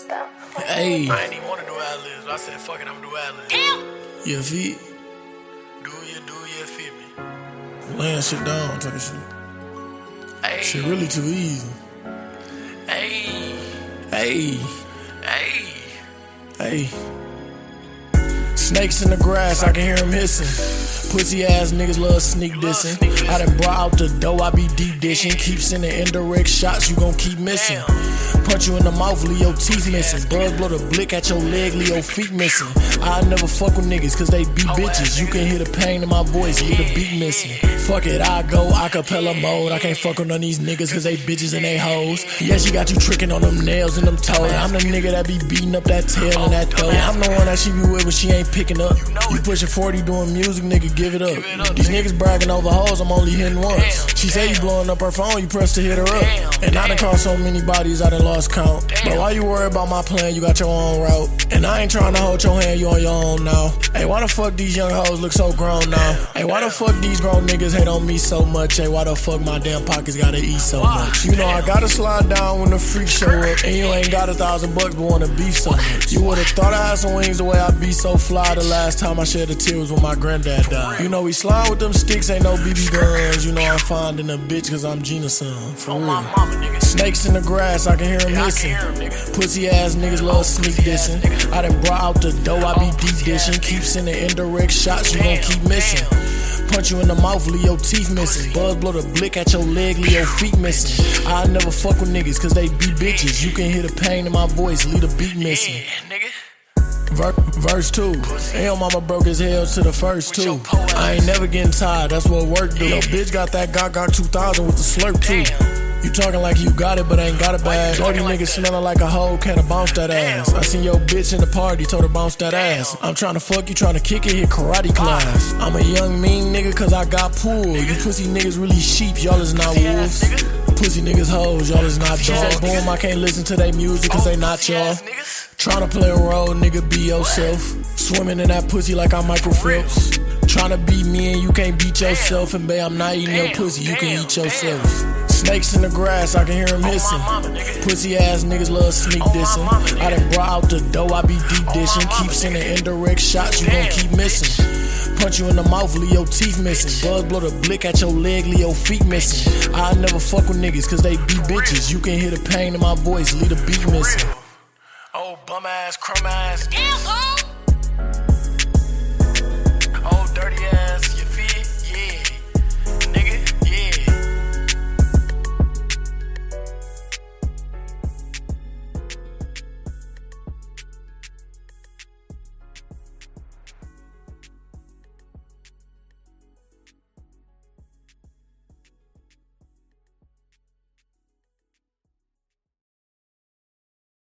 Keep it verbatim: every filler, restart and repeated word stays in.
Hey. I ain't even want to do ad-libs, but I said, fuck it, I'm gonna do ad-libs. You feet? Do you, do you feel me? Laying shit down type shit. Hey. Shit really too easy. Hey. Hey. Hey. Hey. Snakes in the grass, I can hear them hissing. Pussy ass niggas love sneak dissing. I done brought out the dough, I be deep dishing. Keep sending indirect shots, you gon' keep missing. Punch you in the mouth, leave your teeth missing. Buzz blow the blick at your leg, leave your feet missing. I never fuck with niggas, cause they be bitches. You can hear the pain in my voice, leave the beat missing. Fuck it, I go acapella mode. I can't fuck with none of these niggas, cause they bitches and they hoes. Yeah, she got you tricking on them nails and them toes. I'm the nigga that be beating up that tail and that throat. I'm the one that she be with when she ain't picking up. You pushing forty doing music, nigga, give it up. These niggas bragging over hoes, I'm only hitting once. She say you blowing up her phone, you press to hit her up. And I done caught so many bodies, I done lost count. But why you worry about my plan, you got your own route. And I ain't trying to hold your hand, you on your own now. Hey, why the fuck these young hoes look so grown now? Hey, why the fuck these grown niggas hate on me so much? Hey, why the fuck my damn pockets gotta eat so much? You know I gotta slide down when the freaks show up. And you ain't got a thousand bucks but wanna beef so much. You would've thought I had some wings the way I be so fly. The last time I shed a tear was when my granddad died. You know we slide with them sticks, ain't no B B guns. You know I'm finding a bitch cause I'm Gina's son, for real. Snakes in the grass, I can hear them hissing. Pussy ass niggas love sneak dissing. I done brought out the dough, I be deep dishing. Keep sending indirect shots, you gon' keep missing. Punch you in the mouth, leave your teeth missing. Buzz blow the blick at your leg, leave your feet missing. I never fuck with niggas cause they be bitches. You can hear the pain in my voice, leave the beat missing. Ver verse two. Hell mama broke his hell to the first two. I ain't never getting tired, that's what work do. Yo bitch got that Gaga two thousand with the slurp too. You talking like you got it, but ain't got it bad. Dirty niggas smelling like a hoe, can't bounce that ass. I seen your bitch in the party, told her bounce that ass. I'm tryna fuck you, tryna kick it, hit karate class. I'm a young mean nigga cause I got pulled. You pussy niggas really sheep, y'all is not wolves. Pussy niggas hoes, y'all is not dogs. Boom, I can't listen to they music cause they not y'all. Tryna play a role, nigga, be yourself. Swimming in that pussy like I'm Michael Phelps. Tryna beat me and you can't beat yourself. And babe, I'm not eating your pussy, you can eat yourself. Snakes in the grass, I can hear them hissing. Pussy ass niggas love sneak dissing. I done brought out the dough, I be deep dishing. Keep sending indirect shots, you gon' keep missing. Punch you in the mouth, leave your teeth missing. Buzz blow the blick at your leg, leave your feet missing. I never fuck with niggas cause they be bitches. You can hear the pain in my voice, leave the beat missing. Oh, bum ass, crumb ass.